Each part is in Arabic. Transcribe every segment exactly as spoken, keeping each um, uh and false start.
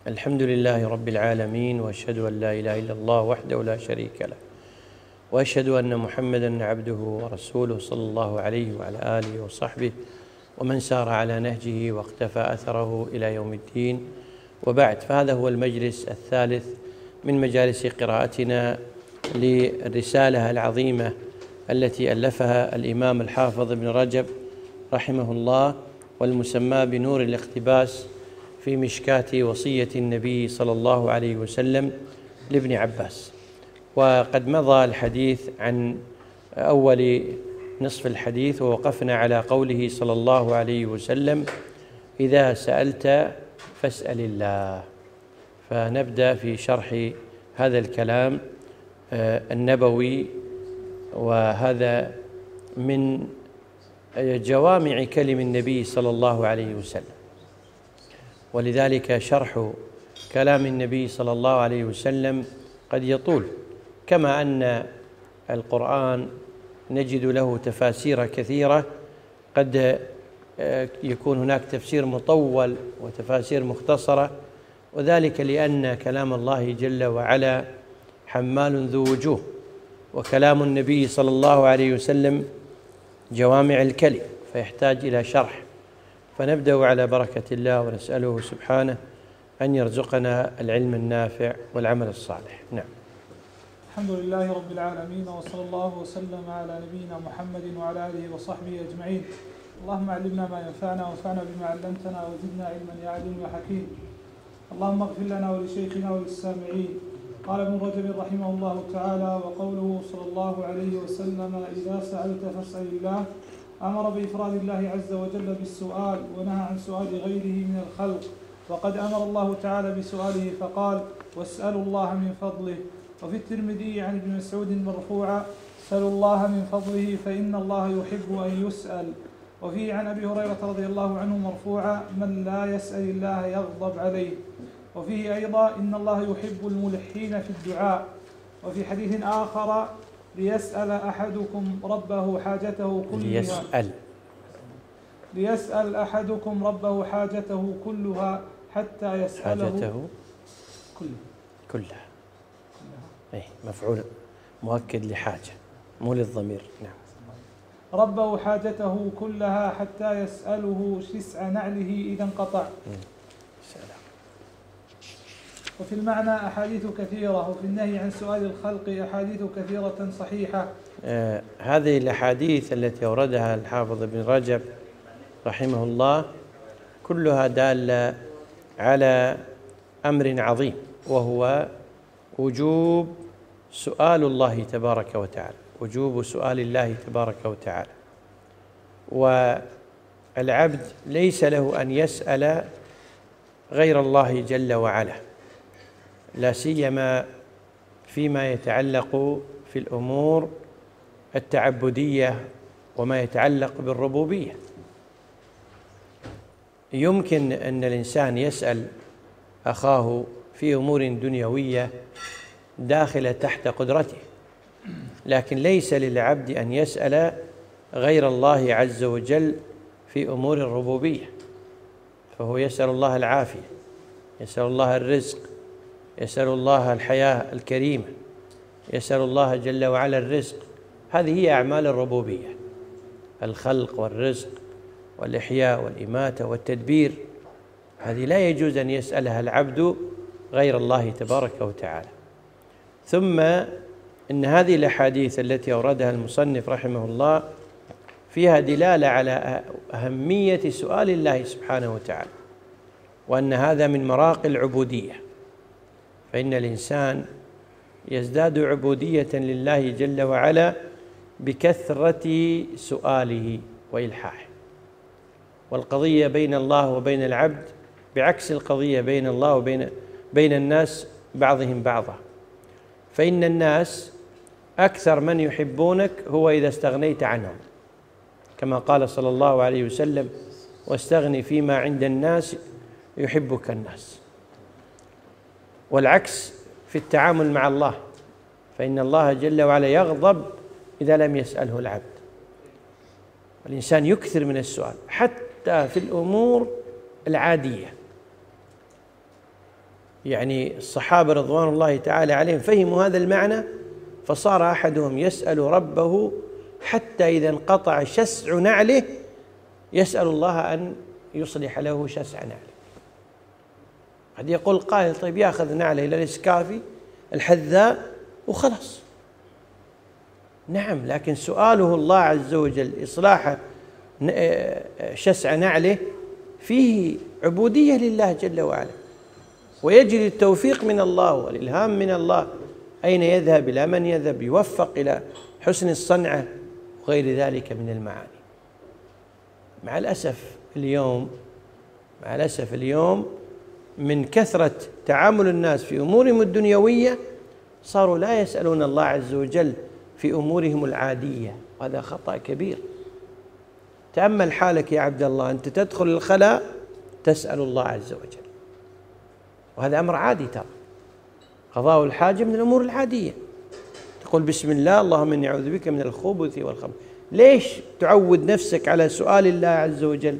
الحمد لله رب العالمين، وأشهد أن لا إله إلا الله وحده لا شريك له، وأشهد أن محمدًا عبده ورسوله صلى الله عليه وعلى آله وصحبه ومن سار على نهجه واقتفى أثره إلى يوم الدين، وبعد. فهذا هو المجلس الثالث من مجالس قراءتنا للرسالة العظيمة التي ألفها الإمام الحافظ ابن رجب رحمه الله، والمسمى بنور الاقتباس في مشكاة وصية النبي صلى الله عليه وسلم لابن عباس. وقد مضى الحديث عن أول نصف الحديث، ووقفنا على قوله صلى الله عليه وسلم: إذا سألت فاسأل الله. فنبدأ في شرح هذا الكلام النبوي، وهذا من جوامع كلم النبي صلى الله عليه وسلم، ولذلك شرح كلام النبي صلى الله عليه وسلم قد يطول، كما أن القرآن نجد له تفاسير كثيرة، قد يكون هناك تفسير مطول وتفاسير مختصرة، وذلك لأن كلام الله جل وعلا حمال ذو وجوه، وكلام النبي صلى الله عليه وسلم جوامع الكلم، فيحتاج إلى شرح. فنبدأ على بركة الله، ونسأله سبحانه أن يرزقنا العلم النافع والعمل الصالح. نعم. الحمد لله رب العالمين، وصلى الله وسلم على نبينا محمد وعلى آله وصحبه أجمعين. اللهم علمنا ما ينفعنا، وانفعنا بما علمتنا، وزدنا علما يا عليم يا حكيم. اللهم اغفر لنا ولشيخنا وللسامعين. قال ابن رجب رحمه الله تعالى: وقوله صلى الله عليه وسلم: إذا سألت فاسأل الله، أمر بإفراد الله عز وجل بالسؤال، ونهى عن سؤال غيره من الخلق. وقد أمر الله تعالى بسؤاله فقال: واسألوا الله من فضله. وفي الترمذي عن ابن مسعود مرفوعا: سألوا الله من فضله فإن الله يحب أن يسأل. وفيه عن أبي هريرة رضي الله عنه مرفوعا: من لا يسأل الله يغضب عليه. وفيه أيضا: إن الله يحب الملحين في الدعاء. وفي حديث آخر: ليسأل أحدكم ربه حاجته كلها ليسأل ليسأل أحدكم ربه حاجته كلها حتى يسأله حاجته كلها كلها أي مفعول مؤكد لحاجة، مو للضمير. نعم. ربه حاجته كلها حتى يسأله شسع نعله إذا انقطع. سلام. وفي المعنى أحاديث كثيرة، وفي النهي عن سؤال الخلق أحاديث كثيرة صحيحة. آه هذه الأحاديث التي أوردها الحافظ ابن رجب رحمه الله كلها دالة على أمر عظيم، وهو وجوب سؤال الله تبارك وتعالى، وجوب سؤال الله تبارك وتعالى. والعبد ليس له أن يسأل غير الله جل وعلا، لا سيما فيما يتعلق في الأمور التعبدية وما يتعلق بالربوبية. يمكن أن الإنسان يسأل أخاه في أمور دنيوية داخلة تحت قدرته، لكن ليس للعبد أن يسأل غير الله عز وجل في أمور الربوبية، فهو يسأل الله العافية، يسأل الله الرزق، يسأل الله الحياة الكريمة، يسأل الله جل وعلا الرزق. هذه هي أعمال الربوبية: الخلق والرزق والإحياء والإماتة والتدبير. هذه لا يجوز أن يسألها العبد غير الله تبارك وتعالى. ثم إن هذه الأحاديث التي أوردها المصنف رحمه الله فيها دلالة على أهمية سؤال الله سبحانه وتعالى، وأن هذا من مراقي العبودية، فإن الإنسان يزداد عبودية لله جل وعلا بكثرة سؤاله وإلحاحه. والقضية بين الله وبين العبد بعكس القضية بين الله وبين بين الناس بعضهم بعضا، فإن الناس أكثر من يحبونك هو إذا استغنيت عنهم، كما قال صلى الله عليه وسلم: واستغني فيما عند الناس يحبك الناس. والعكس في التعامل مع الله، فإن الله جل وعلا يغضب إذا لم يسأله العبد. الإنسان يكثر من السؤال حتى في الأمور العادية، يعني الصحابة رضوان الله تعالى عليهم فهموا هذا المعنى، فصار أحدهم يسأل ربه حتى إذا انقطع شسع نعله يسأل الله أن يصلح له شسع نعله. قد يقول قائل طيب يأخذ نعله إلى الإسكافي الحذاء وخلص. نعم، لكن سؤاله الله عز وجل إصلاح شسع نعله فيه عبودية لله جل وعلا، ويجري التوفيق من الله والإلهام من الله، أين يذهب إلى من يذهب، يوفق إلى حسن الصنعة وغير ذلك من المعاني. مع الأسف اليوم مع الأسف اليوم من كثرة تعامل الناس في أمورهم الدنيوية صاروا لا يسألون الله عز وجل في أمورهم العادية، وهذا خطأ كبير. تأمل حالك يا عبد الله، أنت تدخل الخلاء تسأل الله عز وجل، وهذا أمر عادي، ترى قضاء الحاجة من الأمور العادية. تقول بسم الله اللهم إني أعوذ بك من الخبث والخبث. ليش تعود نفسك على سؤال الله عز وجل؟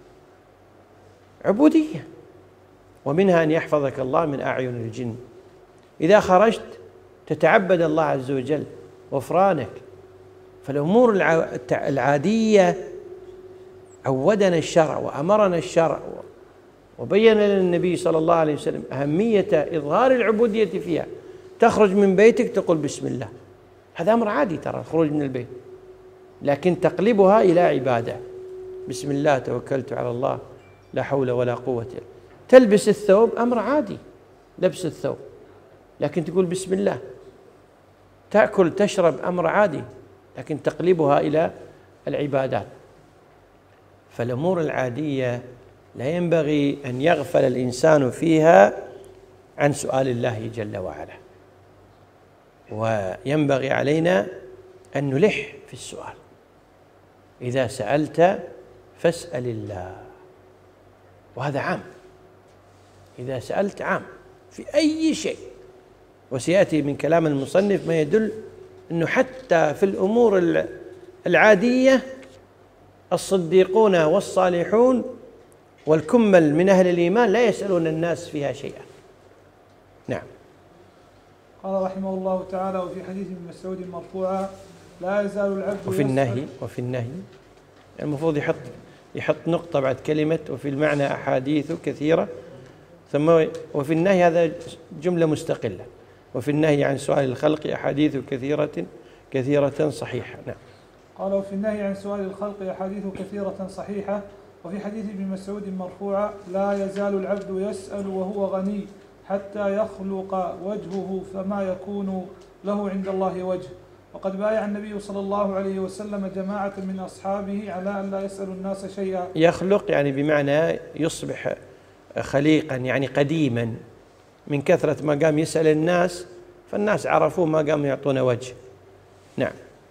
عبودية، ومنها أن يحفظك الله من أعين الجن. إذا خرجت تتعبد الله عز وجل غفرانك. فالأمور العادية عودنا الشرع وأمرنا الشرع وبين لنا النبي صلى الله عليه وسلم أهمية إظهار العبودية فيها. تخرج من بيتك تقول بسم الله، هذا أمر عادي ترى الخروج من البيت، لكن تقلبها إلى عبادة. بسم الله توكلت على الله لا حول ولا قوة إلا. تلبس الثوب أمر عادي، لبس الثوب، لكن تقول بسم الله. تأكل تشرب أمر عادي، لكن تقلبها إلى العبادات. فالأمور العادية لا ينبغي أن يغفل الإنسان فيها عن سؤال الله جل وعلا، وينبغي علينا أن نلح في السؤال. إذا سألت فاسأل الله، وهذا عام، إذا سألت عام في أي شيء. وسيأتي من كلام المصنف ما يدل أنه حتى في الأمور العادية الصديقون والصالحون والكمل من أهل الإيمان لا يسألون الناس فيها شيئا. نعم. قال رحمه الله تعالى: وفي حديث ابن مسعود مرفوعا: لا يزال العبد وفي النهي وفي النهي المفروض يحط يحط نقطة بعد كلمة وفي المعنى أحاديث كثيرة، ثم وفي النهي هذا جملة مستقلة. وفي النهي عن سؤال الخلق أحاديث كثيرة كثيرة صحيحة. نعم. قال: وفي النهي عن سؤال الخلق أحاديث كثيرة صحيحة. وفي حديث ابن مسعود مرفوعا: لا يزال العبد يسأل وهو غني حتى يخلق وجهه فما يكون له عند الله وجه. وقد بايع النبي صلى الله عليه وسلم جماعة من أصحابه على أن لا يسأل الناس شيئا. يخلق يعني بمعنى يصبح خليقا، يعني قديما، من كثرة ما قام يسأل الناس فالناس عرفوه ما قام يعطون وجه. نعم.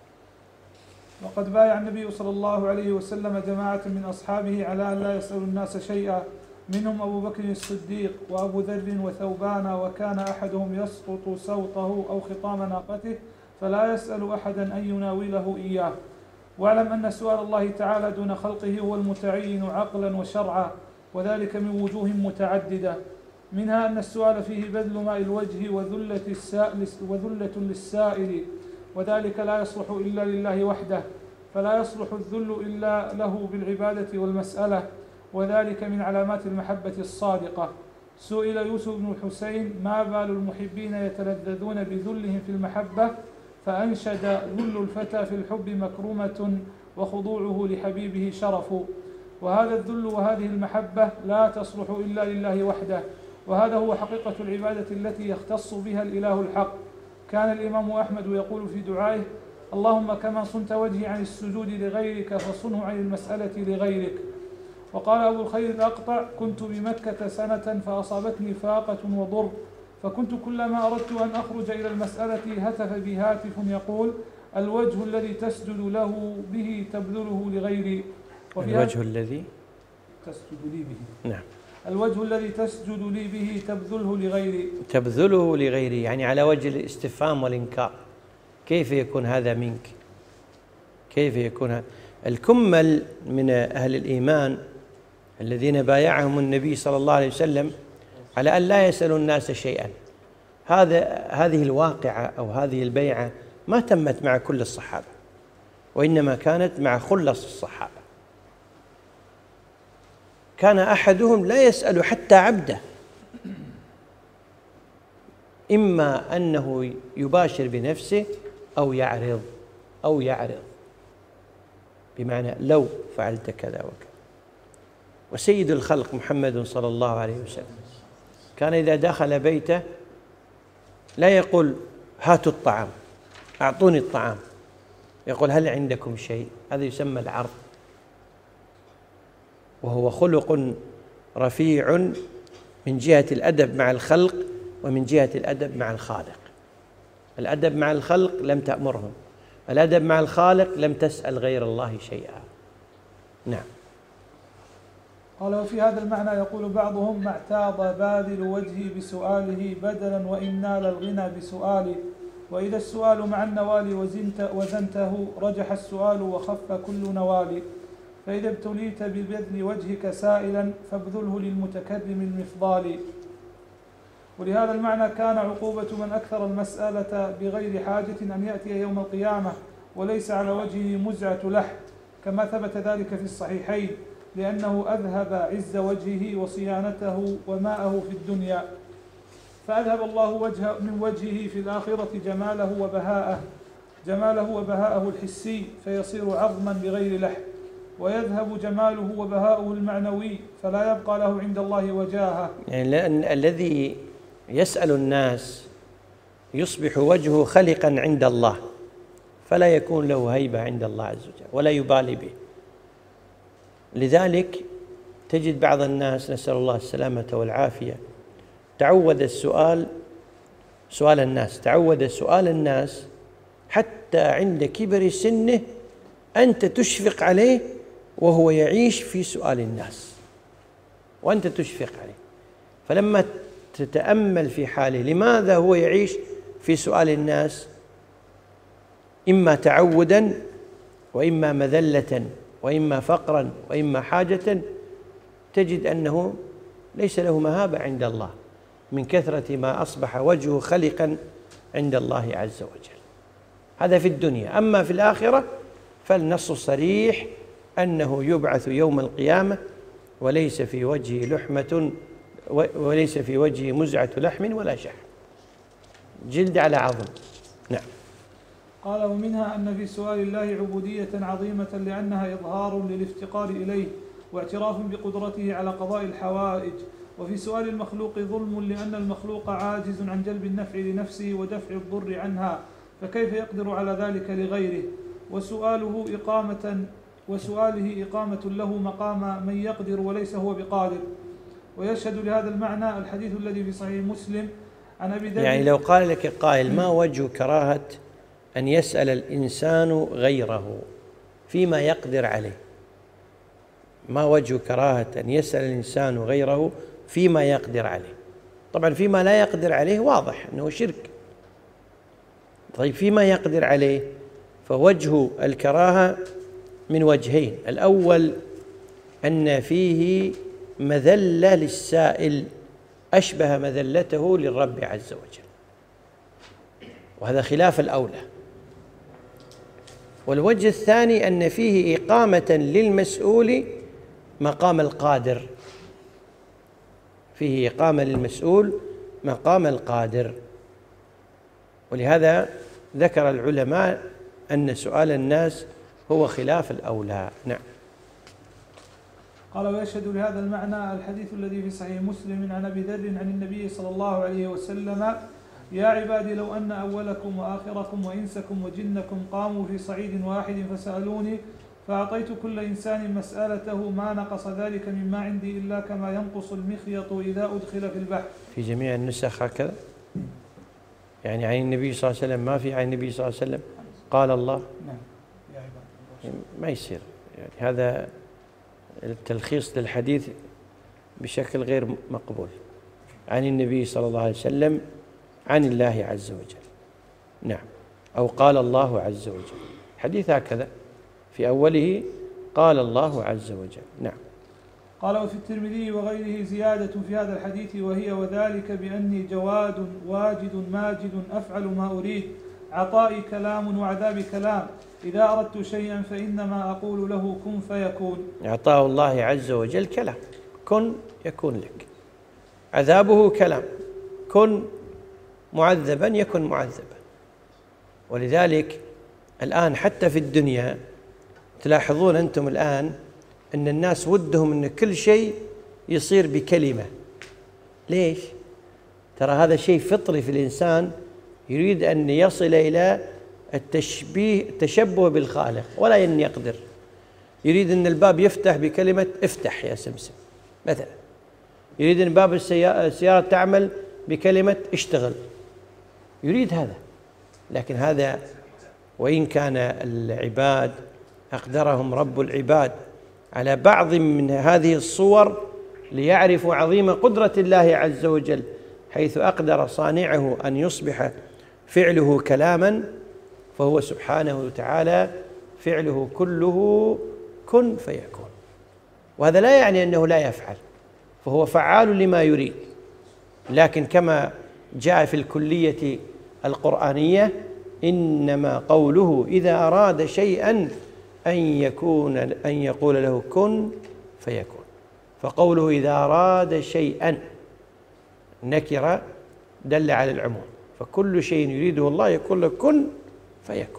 وقد بايع النبي صلى الله عليه وسلم جماعة من أصحابه على أن لا يسأل الناس شيئا، منهم أبو بكر الصديق وأبو ذر وثوبان، وكان أحدهم يسقط سوطه أو خطام ناقته فلا يسأل أحدا أن يناوله إياه. واعلم أن سؤال الله تعالى دون خلقه هو المتعين عقلا وشرعا، وذلك من وجوه متعددة، منها أن السؤال فيه بذل ماء الوجه وذلة, السائل وذلة للسائل، وذلك لا يصلح إلا لله وحده، فلا يصلح الذل إلا له بالعبادة والمسألة، وذلك من علامات المحبة الصادقة. سئل يوسف بن الحسين: ما بال المحبين يتلذذون بذلهم في المحبة؟ فأنشد: ذل الفتى في الحب مكرمة وخضوعه لحبيبه شرف. وهذا الذل وهذه المحبة لا تصلح إلا لله وحده، وهذا هو حقيقة العبادة التي يختص بها الإله الحق. كان الإمام أحمد يقول في دعائه: اللهم كما صنت وجهي عن السجود لغيرك فصنه عن المسألة لغيرك. وقال أبو الخير الأقطع: كنت بمكة سنة فأصابتني فاقة وضر، فكنت كلما أردت أن أخرج إلى المسألة هتف بي هاتف يقول: الوجه الذي تسجد له به تبذله لغيري. الوجه الذي تسجد لي به. نعم. الوجه الذي تسجد لي به تبذله لغيري. تبذله لغيري يعني على وجه الاستفهام والإنكار. كيف يكون هذا منك؟ كيف يكون هذا؟ الكمل من أهل الإيمان الذين بايعهم النبي صلى الله عليه وسلم على أن لا يسأل الناس شيئا. هذا هذه الواقعة أو هذه البيعة ما تمت مع كل الصحابة، وإنما كانت مع خلص الصحابة. كان أحدهم لا يسأل حتى عبده، إما أنه يباشر بنفسه أو يعرض أو يعرض بمعنى لو فعلت كذا وكذا. وسيد الخلق محمد صلى الله عليه وسلم كان إذا دخل بيته لا يقول هاتوا الطعام، أعطوني الطعام، يقول هل عندكم شيء؟ هذا يسمى العرض، وهو خلق رفيع من جهة الأدب مع الخلق ومن جهة الأدب مع الخالق. الأدب مع الخلق لم تأمرهم، الأدب مع الخالق لم تسأل غير الله شيئا. نعم. قال وفي هذا المعنى يقول بعضهم ما اعتاض باذل وجهي بسؤاله بدلا وإن نال الغنى بسؤاله، وإذا السؤال مع النوال وزنت وزنته رجح السؤال وخف كل نوال، فإذا ابتليت ببذل وجهك سائلا فابذله للمتكرم المفضال. ولهذا المعنى كان عقوبة من أكثر المسألة بغير حاجة أن يأتي يوم القيامة وليس على وجهه مزعة لحد، كما ثبت ذلك في الصحيحين، لأنه أذهب عز وجهه وصيانته وماءه في الدنيا، فأذهب الله وجه من وجهه في الآخرة جماله وبهاءه جماله وبهاءه الحسي فيصير عظما بغير لحد، ويذهب جماله وبهاءه المعنوي فلا يبقى له عند الله وجاهه. يعني لأن الذي يسأل الناس يصبح وجهه خلقا عند الله، فلا يكون له هيبة عند الله عز وجل ولا يبالي به. لذلك تجد بعض الناس نسأل الله السلامة والعافية تعود السؤال سؤال الناس تعود سؤال الناس حتى عند كبر سنه أنت تشفق عليه وهو يعيش في سؤال الناس وأنت تشفق عليه. فلما تتأمل في حاله لماذا هو يعيش في سؤال الناس، إما تعودا وإما مذلة وإما فقرا وإما حاجة، تجد أنه ليس له مهابة عند الله من كثرة ما أصبح وجهه خلقا عند الله عز وجل. هذا في الدنيا. أما في الآخرة فالنص صريح أنه يبعث يوم القيامة وليس في وجهه لحمة وليس في وجهه مزعة لحم ولا شحم، جلد على عظم. نعم. قال ومنها أن في سؤال الله عبودية عظيمة لأنها إظهار للافتقار إليه واعتراف بقدرته على قضاء الحوائج، وفي سؤال المخلوق ظلم لأن المخلوق عاجز عن جلب النفع لنفسه ودفع الضر عنها، فكيف يقدر على ذلك لغيره؟ وسؤاله إقامة وسؤاله إقامة له مقام من يقدر وليس هو بقادر. ويشهد لهذا المعنى الحديث الذي في صحيح مسلم عن أبي ذر. يعني لو قال لك قائل ما وجه كراهة أن يسأل الإنسان غيره فيما يقدر عليه؟ ما وجه كراهة أن يسأل الإنسان غيره فيما يقدر عليه؟ طبعا فيما لا يقدر عليه واضح أنه شرك. طيب فيما يقدر عليه فوجه الكراهة من وجهين: الأول أن فيه مذلة للسائل أشبه مذلته للرب عز وجل، وهذا خلاف الأولى. والوجه الثاني أن فيه إقامة للمسؤول مقام القادر، فيه إقامة للمسؤول مقام القادر. ولهذا ذكر العلماء أن سؤال الناس هو خلاف الأولى. نعم. قال ويشهد لهذا المعنى الحديث الذي في صحيح مسلم عن أبي ذر عن النبي صلى الله عليه وسلم: يا عبادي لو أن أولكم وآخركم وإنسكم وجنكم قاموا في صعيد واحد فسألوني فأعطيت كل إنسان مسألته ما نقص ذلك مما عندي إلا كما ينقص المخيط إذا أدخل في البحر. في جميع النسخ هكذا؟ يعني عن النبي صلى الله عليه وسلم ما في عن النبي صلى الله عليه وسلم قال الله؟ نعم. يا عبادي ما يصير، يعني هذا التلخيص للحديث بشكل غير مقبول. عن النبي صلى الله عليه وسلم عن الله عز وجل. نعم. أو قال الله عز وجل، حديث هكذا في أوله قال الله عز وجل. نعم. قال: وفي الترمذي وغيره زيادة في هذا الحديث، وهي: وذلك بأني جواد واجد ماجد أفعل ما أريد، عطائي كلام وعذابي كلام، إذا أردت شيئا فإنما أقول له كن فيكون. عطاء الله عز وجل كلام، كن يكون لك. عذابه كلام، كن معذبا يكن معذبا. ولذلك الآن حتى في الدنيا تلاحظون أنتم الآن أن الناس ودهم أن كل شيء يصير بكلمة. ليش؟ ترى هذا شيء فطري في الإنسان، يريد أن يصل إلى التشبيه التشبه بالخالق ولا أن يقدر. يريد أن الباب يفتح بكلمة افتح يا سمسم مثلا، يريد أن باب السيارة تعمل بكلمة اشتغل، يريد هذا. لكن هذا وإن كان العباد أقدرهم رب العباد على بعض من هذه الصور ليعرفوا عظيم قدرة الله عز وجل، حيث أقدر صانعه أن يصبح فعله كلاما، فهو سبحانه وتعالى فعله كله كن فيكون. وهذا لا يعني أنه لا يفعل، فهو فعال لما يريد. لكن كما جاء في الكلية القرآنية: إنما قوله إذا أراد شيئا أن يكون أن يقول له كن فيكون. فقوله إذا أراد شيئا نكرة دل على العموم، فكل شيء يريده الله يقول له كن فيكون.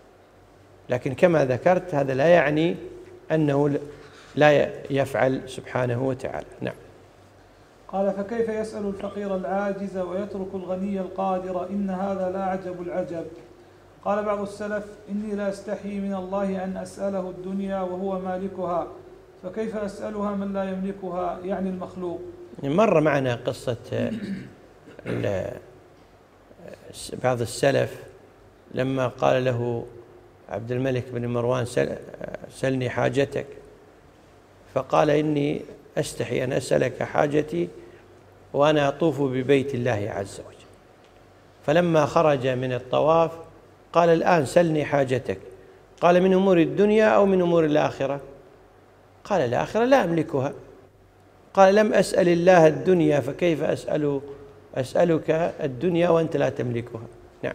لكن كما ذكرت هذا لا يعني أنه لا يفعل سبحانه وتعالى. نعم. قال: فكيف يسأل الفقير العاجز ويترك الغني القادر؟ إن هذا لا عجب العجب. قال بعض السلف: إني لا أستحي من الله أن أسأله الدنيا وهو مالكها، فكيف أسألها من لا يملكها، يعني المخلوق. مر معنا قصة بعض السلف لما قال له عبد الملك بن مروان: سلني حاجتك، فقال: إني أستحي أن أسألك حاجتي وأنا أطوف ببيت الله عز وجل. فلما خرج من الطواف قال: الآن سلني حاجتك. قال: من أمور الدنيا أو من أمور الآخرة؟ قال: الآخرة لا أملكها. قال: لم أسأل الله الدنيا، فكيف أسأل أسألك الدنيا وأنت لا تملكها؟ نعم.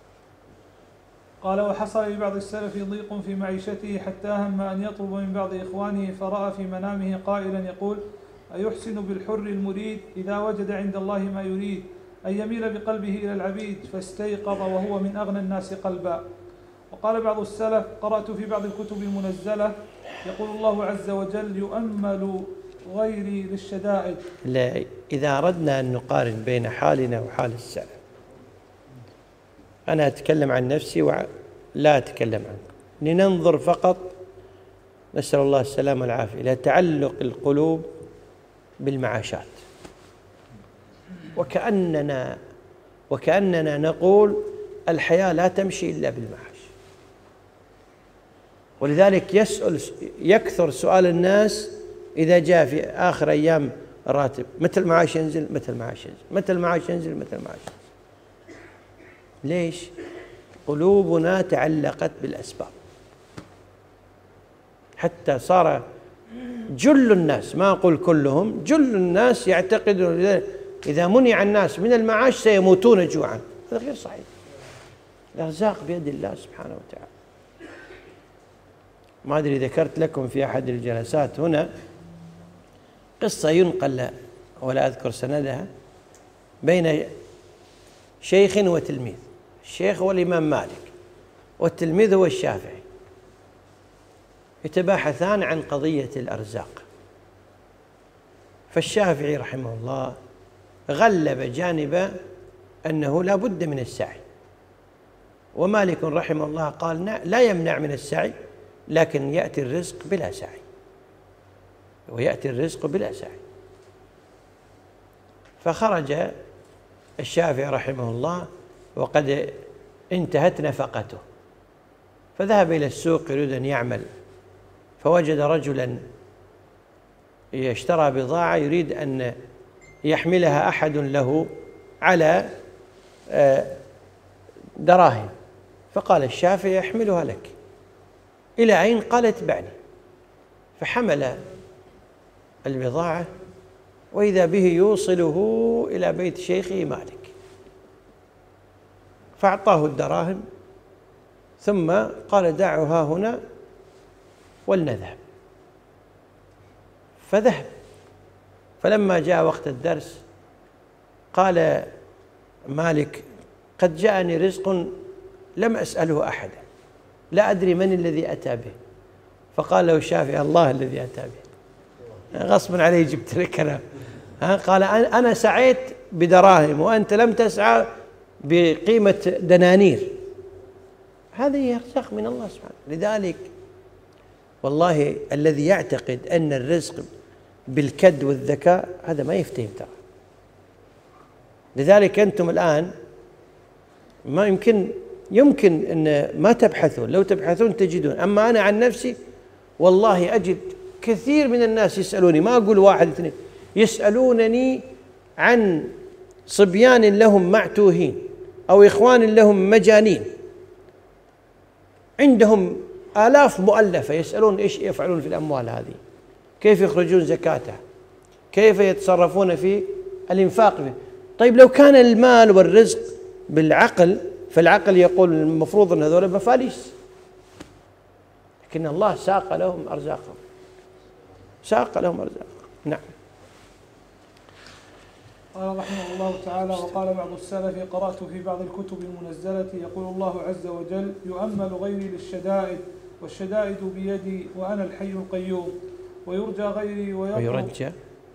قال: وحصل لبعض السلف ضيق في معيشته حتى هم أن يطلب من بعض إخوانه، فرأى في منامه قائلا يقول: أيحسن بالحر المريد إذا وجد عند الله ما يريد أن يميل بقلبه إلى العبيد، فاستيقظ وهو من أغنى الناس قلبا. وقال بعض السلف: قرأت في بعض الكتب المنزلة يقول الله عز وجل: يؤمل غيري للشدائد. لا، إذا أردنا أن نقارن بين حالنا وحال السلف، أنا أتكلم عن نفسي ولا أتكلم عنكم، لننظر فقط، نسأل الله السلامة والعافية، إلى تعلق القلوب بالمعاشات. وكأننا وكأننا نقول الحياة لا تمشي إلا بالمعاش. ولذلك يسأل يكثر سؤال الناس إذا جاء في آخر أيام الراتب: متى المعاش ينزل؟ متى المعاش ينزل؟ متى المعاش ينزل؟ متى المعاش ينزل؟ ليش؟ قلوبنا تعلقت بالأسباب، حتى صار جل الناس، ما أقول كلهم، جل الناس يعتقدون إذا منع الناس من المعاش سيموتون جوعا. هذا غير صحيح. الأرزاق بيد الله سبحانه وتعالى. ما أدري ذكرت لكم في أحد الجلسات هنا قصة ينقل ولا أذكر سندها بين شيخ وتلميذ. الشيخ هو الإمام مالك والتلميذ هو الشافعي، يتباحثان عن قضية الأرزاق. فالشافعي رحمه الله غلب جانب أنه لا بد من السعي، ومالك رحمه الله قال لا يمنع من السعي، لكن يأتي الرزق بلا سعي، ويأتي الرزق بلا سعي. فخرج الشافعي رحمه الله وقد انتهت نفقته، فذهب إلى السوق يريد أن يعمل، فوجد رجلا اشترى بضاعة يريد أن يحملها أحد له على دراهم، فقال الشافعي: يحملها لك. إلى أين؟ قال: اتبعني. فحمل البضاعة وإذا به يوصله إلى بيت شيخه مالك، فأعطاه الدراهم ثم قال دعها هنا ولنذهب، فذهب. فلما جاء وقت الدرس قال مالك قد جاءني رزق لم أسأله أحدا، لا أدري من الذي أتى به. فقال له الشافعي الله الذي أتى به، غصبا عليه جبت لك كلام. قال أنا سعيت بدراهم وأنت لم تسعى بقيمة دنانير. هذه أرزاق من الله سبحانه. لذلك والله الذي يعتقد أن الرزق بالكد والذكاء هذا ما يفتهم ترى. لذلك أنتم الآن ما يمكن يمكن أن ما تبحثون، لو تبحثون تجدون. أما أنا عن نفسي والله أجد كثير من الناس يسألوني، ما أقول واحد اثنين، يسألونني عن صبيان لهم معتوهين أو إخوان لهم مجانين عندهم آلاف مؤلفة، يسألون إيش يفعلون في الأموال هذه، كيف يخرجون زكاتها، كيف يتصرفون في الإنفاق فيه. طيب لو كان المال والرزق بالعقل فالعقل يقول المفروض أن هذول مفاليس، لكن الله ساق لهم أرزاقهم، ساق لهم أرزاقهم. نعم. قال رحمه الله تعالى: وقال بعض السلف: قرأت في بعض الكتب المنزلة يقول الله عز وجل: يؤمل غيري للشدائد والشدائد بيدي وأنا الحي القيوم، ويرجى غيري ويرجى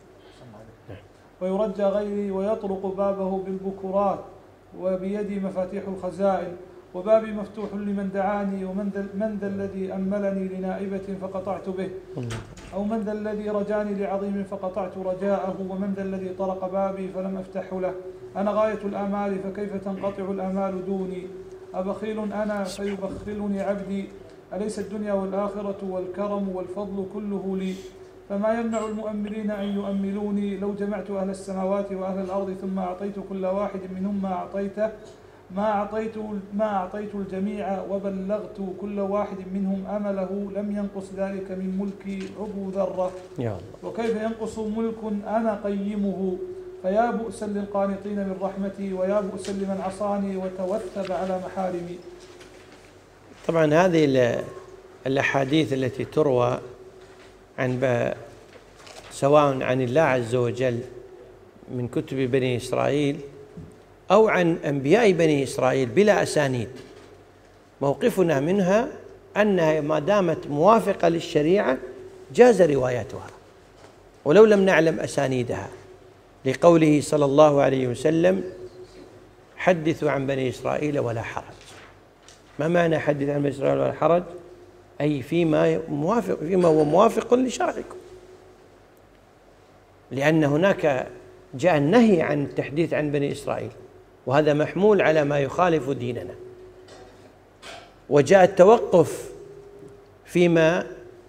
ويرجى غيري ويطرق بابه بالبكرات وبيدي مفاتيح الخزائن، وبابي مفتوح لمن دعاني، ومن ذا من ذا الذي أملني لنائبة فقطعت به، أو من ذا الذي رجاني لعظيم فقطعت رجاءه، ومن ذا الذي طرق بابي فلم أفتح له. أنا غاية الآمال فكيف تنقطع الآمال دوني؟ أبخيل أنا فيبخلني عبدي؟ أليس الدنيا والآخرة والكرم والفضل كله لي؟ فما يمنع المؤملين أن يؤملوني؟ لو جمعت أهل السماوات وأهل الأرض ثم أعطيت كل واحد منهم ما أعطيته ما أعطيت ما أعطيت الجميع وبلغت كل واحد منهم أمله، لم ينقص ذلك من ملكي عضو ذرة. يا الله. وكيف ينقص ملك أنا قيمه؟ فيا بؤسا للقانطين من رحمتي، ويا بؤسا لمن عصاني وتوثب على محارمي. طبعا هذه الأحاديث التي تروى عن سواء عن الله عز وجل من كتب بني إسرائيل أو عن أنبياء بني إسرائيل بلا أسانيد، موقفنا منها أنها ما دامت موافقة للشريعة جاز روايتها ولو لم نعلم أسانيدها، لقوله صلى الله عليه وسلم: حدثوا عن بني إسرائيل ولا حرج. ما معنى حدث عن بني إسرائيل ولا حرج؟ أي فيما موافق فيما هو موافق لشرعكم، لأن هناك جاء النهي عن التحديث عن بني إسرائيل وهذا محمول على ما يخالف ديننا، وجاء التوقف فيما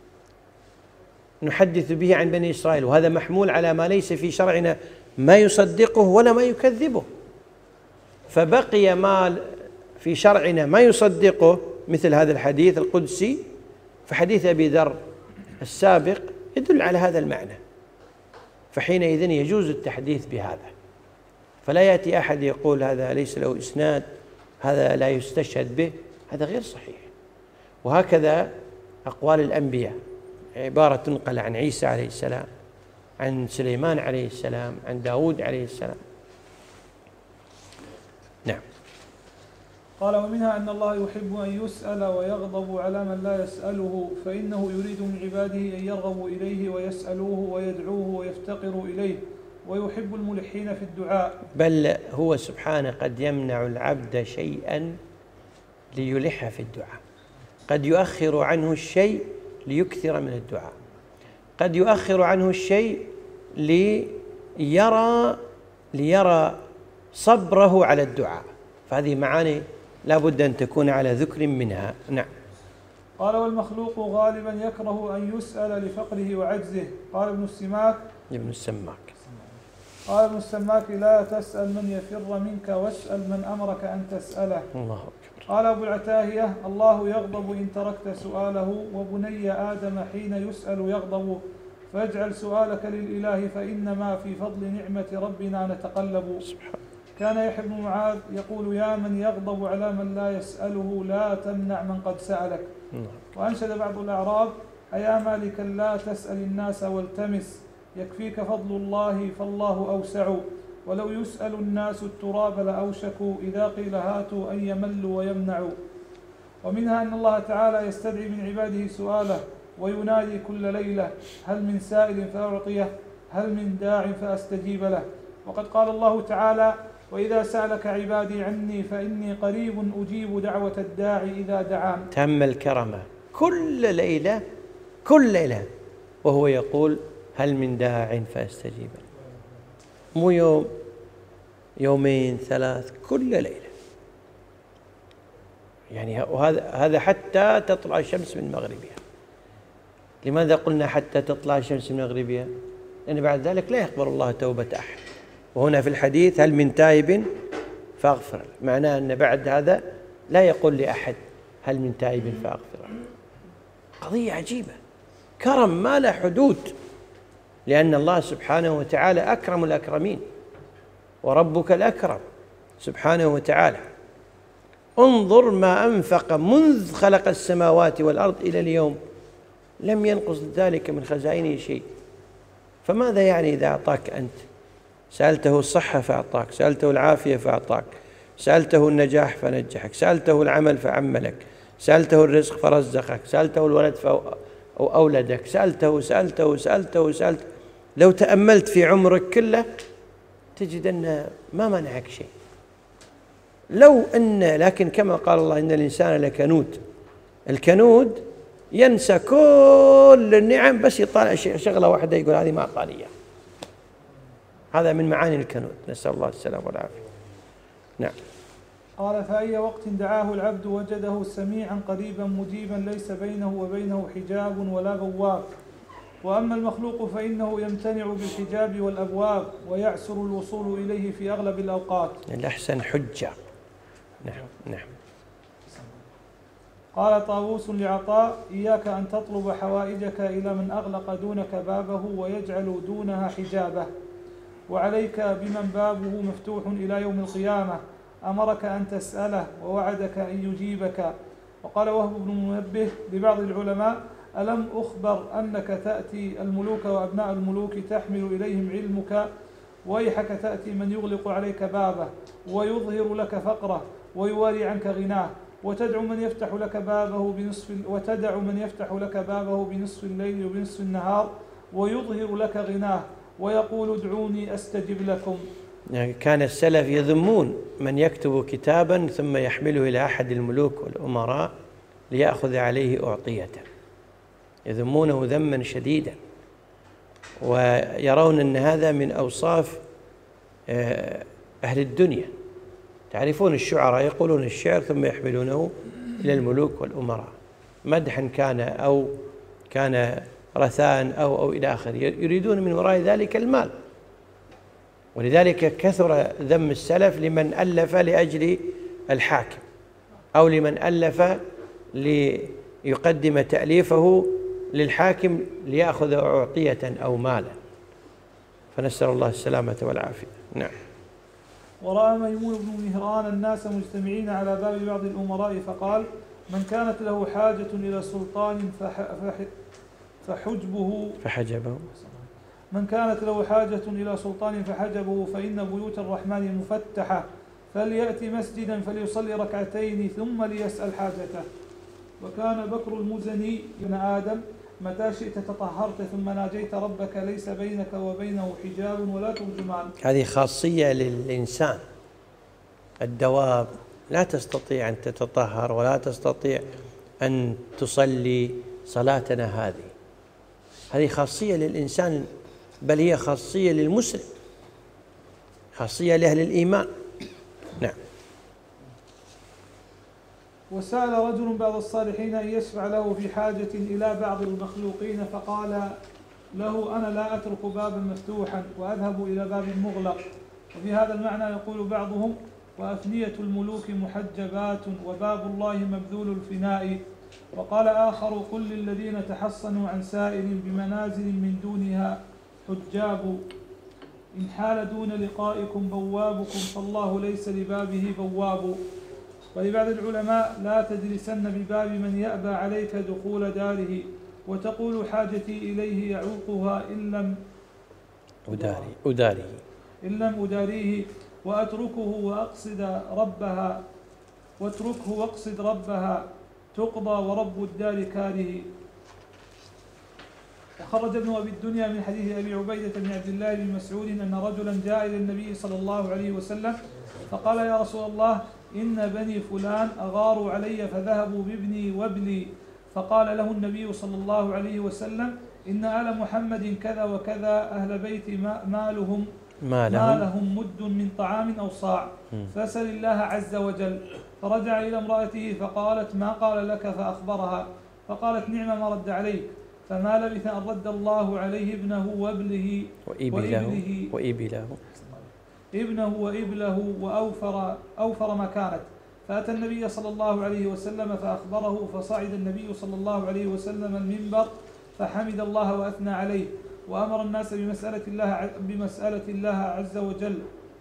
نحدث به عن بني إسرائيل وهذا محمول على ما ليس في شرعنا ما يصدقه ولا ما يكذبه، فبقي ما في شرعنا ما يصدقه مثل هذا الحديث القدسي، فحديث أبي ذر السابق يدل على هذا المعنى، فحينئذ يجوز التحديث بهذا، فلا يأتي أحد يقول هذا ليس له إسناد، هذا لا يستشهد به، هذا غير صحيح. وهكذا أقوال الأنبياء، عبارة تنقل عن عيسى عليه السلام، عن سليمان عليه السلام، عن داود عليه السلام. نعم. قال: ومنها أن الله يحب أن يسأل ويغضب على من لا يسأله، فإنه يريد من عباده أن يرغبوا إليه ويسألوه ويدعوه ويفتقروا إليه، ويحب الملحين في الدعاء. بل هو سبحانه قد يمنع العبد شيئا ليلح في الدعاء، قد يؤخر عنه الشيء ليكثر من الدعاء، قد يؤخر عنه الشيء ليرى ليرى صبره على الدعاء، فهذه معاني لا بد أن تكون على ذكر منها. نعم. قال: والمخلوق غالبا يكره أن يسأل لفقره وعجزه. قال ابن السماك ابن السماك قال ابن السماك: لا تسأل من يفر منك واسأل من أمرك أن تسأله. الله أكبر. قال أبو العتاهية: الله يغضب إن تركت سؤاله، وبني آدم حين يسأل يغضب، فاجعل سؤالك للإله فإنما في فضل نعمة ربنا نتقلب. كان يحيى بن معاذ يقول يا من يغضب على من لا يسأله لا تمنع من قد سألك. وأنشد بعض الأعراب أيا مالكا لا تسأل الناس والتمس يكفيك فضل الله فالله أوسع ولو يسأل الناس التراب لأوشكوا إذا قيل هاتوا أن يملوا ويمنعوا. ومنها أن الله تعالى يستدعي من عباده سؤاله وينادي كل ليلة هل من سائل فأعطيه هل من داع فأستجيب له. وقد قال الله تعالى وإذا سألك عبادي عني فإني قريب أجيب دعوة الداعي إذا دعان. تم الكرمة كل ليلة كل ليلة وهو يقول هل من داع فأستجيب له، مو يوم يومين ثلاث، كل ليلة. يعني وهذا هذا حتى تطلع الشمس من مغربها. لماذا قلنا حتى تطلع الشمس من مغربها؟ لأن بعد ذلك لا يقبل الله توبة أحد. وهنا في الحديث هل من تائب فأغفر له، معناه أن بعد هذا لا يقول لأحد هل من تائب فأغفر له. قضية عجيبة، كرم ما لا حدود، لأن الله سبحانه وتعالى أكرم الأكرمين وربك الأكرم سبحانه وتعالى. انظر ما أنفق منذ خلق السماوات والأرض إلى اليوم لم ينقص ذلك من خزائنه شيء. فماذا يعني إذا أعطاك أنت؟ سألته الصحة فأعطاك، سألته العافية فأعطاك، سألته النجاح فنجحك، سألته العمل فعملك، سألته الرزق فرزقك، سألته الولد فأولدك، سألته سألته سألته سألته. لو تأملت في عمرك كله تجد أن ما منعك شيء. لو أن لكن كما قال الله إن الإنسان لكنود، الكنود ينسى كل النعم بس يطالع شغلة واحدة يقول هذه ما أعطاني إياها. هذا من معاني الكنود، نسأل الله السلامة والعافية. نعم. قال فأي وقت دعاه العبد وجده سميعا قريبا مجيبا ليس بينه وبينه حجاب ولا بواب. وأما المخلوق فإنه يمتنع بالحجاب والأبواب ويعسر الوصول إليه في أغلب الأوقات. الأحسن حجة. نعم نعم. قال طاووس لعطاء إياك أن تطلب حوائجك إلى من أغلق دونك بابه ويجعل دونها حجابه، وعليك بمن بابه مفتوح إلى يوم القيامة أمرك أن تسأله ووعدك أن يجيبك. وقال وهب بن منبه لبعض العلماء ألم أخبر أنك تأتي الملوك وأبناء الملوك تحمل إليهم علمك، ويحك تأتي من يغلق عليك بابه ويظهر لك فقره ويواري عنك غناه، وتدعو من يفتح لك بابه بنصف وتدع من يفتح لك بابه بنصف الليل وبنصف النهار ويظهر لك غناه ويقول ادعوني أستجب لكم. يعني كان السلف يذمون من يكتب كتابا ثم يحمله إلى أحد الملوك والأمراء ليأخذ عليه أعطيته، يذمونه ذما شديدا، ويرون أن هذا من أوصاف أهل الدنيا. تعرفون الشعراء يقولون الشعر ثم يحملونه إلى الملوك والأمراء مدحا كان أو كان رثاء أو أو إلى آخره، يريدون من وراء ذلك المال. ولذلك كثر ذم السلف لمن ألف لأجل الحاكم أو لمن ألف ليقدم تأليفه للحاكم ليأخذ أعطية أو مالا، فنسأل الله السلامة والعافية. نعم. ورأى ميمون بن مهران الناس مجتمعين على باب بعض الأمراء فقال من كانت له حاجة إلى سلطان فحجبه فحجبه من كانت له حاجة إلى سلطان فحجبه فإن بيوت الرحمن مفتحة، فليأتي مسجدا فليصلي ركعتين ثم ليسأل حاجته. وكان بكر المزني ابن آدم متى شئت تطهرت ثم ناجيت ربك ليس بينك وبينه حجاب ولا ترجمان. هذه خاصية للإنسان. الدواب لا تستطيع أن تتطهر ولا تستطيع أن تصلي صلاتنا هذه. هذه خاصية للإنسان، بل هي خاصية للمسلم، خاصية لأهل الإيمان. نعم. وسأل رجل بعض الصالحين أن يشفع له في حاجة إلى بعض المخلوقين فقال له أنا لا أترك بابا مفتوحا وأذهب إلى باب مغلق. وفي هذا المعنى يقول بعضهم وأفنية الملوك محجبات وباب الله مبذول الفناء، وقال آخر: قل للذين تحصنوا عن سائر بمنازل من دونها حجاب، إن حال دون لقائكم بوابكم فالله ليس لبابه بواب. ولبعض العلماء: لا تجلسن بباب من يأبى عليك دخول داره، وتقول حاجتي إليه يعوقها إن لم أداري أداريه إن لم أداريه وأتركه وأقصد ربها واتركه واقصد ربها تقضى ورب الدار كاره. وخرج ابن أبي الدنيا من حديث أبي عبيدة بن عبد الله بن مسعود أن رجلا جاء إلى النبي صلى الله عليه وسلم فقال: يا رسول الله، إن بني فلان أغاروا علي فذهبوا بابني وابني. فقال له النبي صلى الله عليه وسلم: إن آل محمد كذا وكذا أهل بيت مالهم ما لهم مد من طعام أو صاع، فسل الله عز وجل. فرجع إلى امرأته فقالت: ما قال لك؟ فأخبرها، فقالت: نعم ما رد عليك. فما لبث أن رد الله عليه ابنه وابله وإبله وإبله ابنه وإبله وأوفر أوفر ما كانت. فأتى النبي صلى الله عليه وسلم فأخبره، فصعد النبي صلى الله عليه وسلم المنبر فحمد الله وأثنى عليه، وأمر الناس بمسألة الله بمسألة الله عز وجل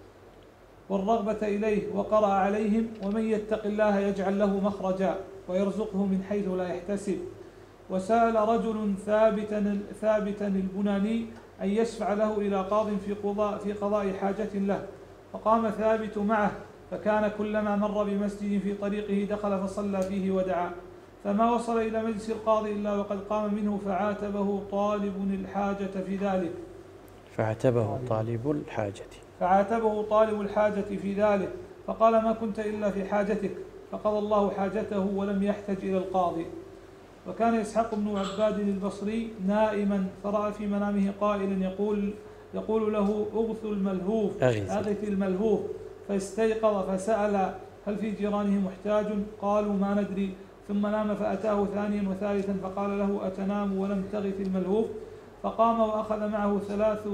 والرغبة إليه، وقرأ عليهم: ومن يتق الله يجعل له مخرجا ويرزقه من حيث لا يحتسب. وسأل رجل ثابتا ثابتا البناني أن يشفع له إلى قاض في قضاء في قضاء حاجة له، فقام ثابت معه، فكان كلما مر بمسجد في طريقه دخل فصلى فيه ودعا، فما وصل إلى مجلس القاضي إلا وقد قام منه فعاتبه طالب الحاجة في ذلك فعاتبه طالب الحاجة فعاتبه طالب الحاجة في ذلك فقال: ما كنت إلا في حاجتك، فقضى الله حاجته ولم يحتج إلى القاضي. وكان إسحاق بن عباد البصري نائما فرأى في منامه قائلا يقول يقول له: أغث الملهوف أغث الملهوف، فاستيقظ فسأل: هل في جيرانه محتاج؟ قالوا: ما ندري. ثم نام فأتاه ثانيا وثالثا فقال له: أتنام ولم تغث الملهوف؟ فقام وأخذ معه ثلاث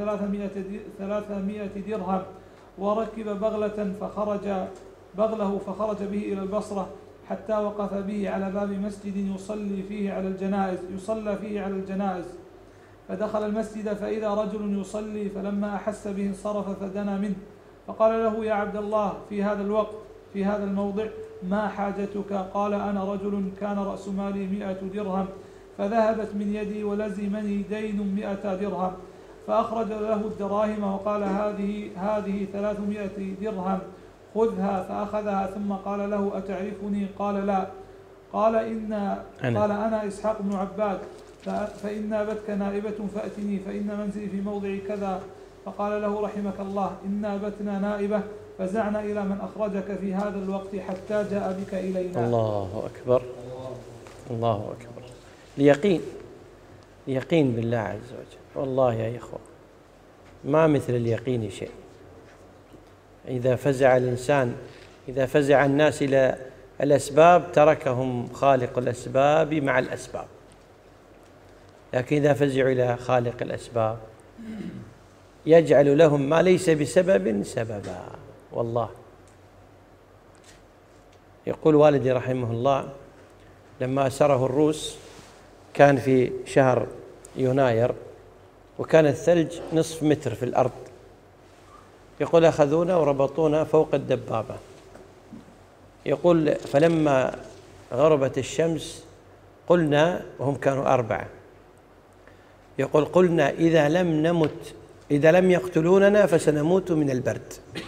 ثلاثمائة درهم وركب بغلة فخرج بغله فخرج به إلى البصرة، حتى وقف به على باب مسجد يصلي فيه على الجنائز يصلى فيه على الجنائز فدخل المسجد فإذا رجل يصلي، فلما أحس به انصرف فدنا منه، فقال له: يا عبد الله، في هذا الوقت في هذا الموضع ما حاجتك؟ قال: أنا رجل كان رأس مالي مئة درهم، فذهبت من يدي ولزمني دين مئة درهم، فأخرج له الدراهم وقال: هذه هذه ثلاثمائة درهم، خذها. فأخذها ثم قال له: أتعرفني؟ قال: لا. قال: إن أنا. قال: أنا إسحاق بن عباد، فإن نابتك نائبة فأتني، فإن منزلي في موضع كذا. فقال له: رحمك الله، إن نابتنا نائبة، فزعنا إلى من أخرجك في هذا الوقت حتى جاء بك إلينا. الله أكبر، الله أكبر. اليقين، اليقين بالله عز وجل. والله يا إخوة ما مثل اليقين شيء. إذا فزع الإنسان إذا فزع الناس إلى الأسباب تركهم خالق الأسباب مع الأسباب، لكن إذا فزعوا إلى خالق الأسباب يجعل لهم ما ليس بسبب سببا. والله يقول والدي رحمه الله: لما أسره الروس كان في شهر يناير وكان الثلج نصف متر في الأرض، يقول: أخذونا وربطونا فوق الدبابة. يقول: فلما غربت الشمس قلنا، وهم كانوا أربعة، يقول: قلنا إذا لم نمت إذا لم يقتلوننا فسنموت من البرد.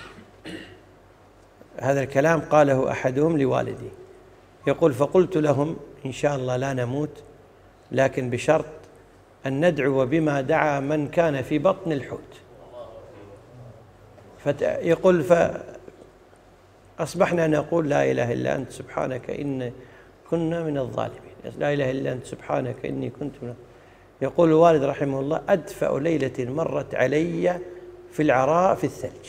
هذا الكلام قاله أحدهم لوالدي. يقول: فقلت لهم: إن شاء الله لا نموت، لكن بشرط أن ندعو بما دعا من كان في بطن الحوت. يقول: فأصبحنا نقول: لا إله إلا أنت سبحانك إن كنا من الظالمين، لا إله إلا أنت سبحانك إني كنت من. يقول الوالد رحمه الله: أدفأ ليلة مرت علي في العراء في الثلج.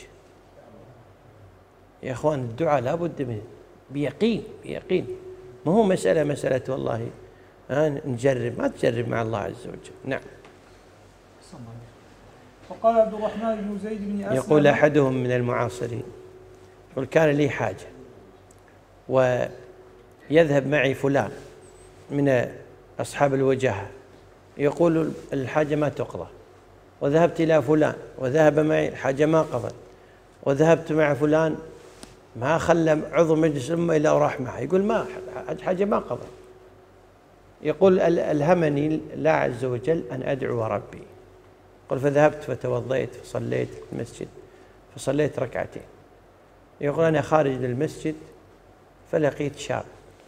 يا أخوان الدعاء لا بد منه بيقين، بيقين، ما هو مسألة مسألة والله آه نجرب، ما تجرب مع الله عز وجل. نعم. وقال عبد الرحمن بن زيد بن أسلم، يقول أحدهم من المعاصرين، يقول: كان لي حاجة ويذهب معي فلان من أصحاب الوجاهة يقول الحاجة ما تقضى، وذهبت إلى فلان وذهب معي الحاجة ما قضت، وذهبت مع فلان ما خلى عضو مجلس الأمة إلا وراح معه، يقول ما حاجة ما قضت. يقول ألهمني الله عز وجل أن أدعو ربي. يقول فذهبت فتوضيت فصليت في المسجد فصليت ركعتين. يقول أنا خارج للمسجد فلقيت شاب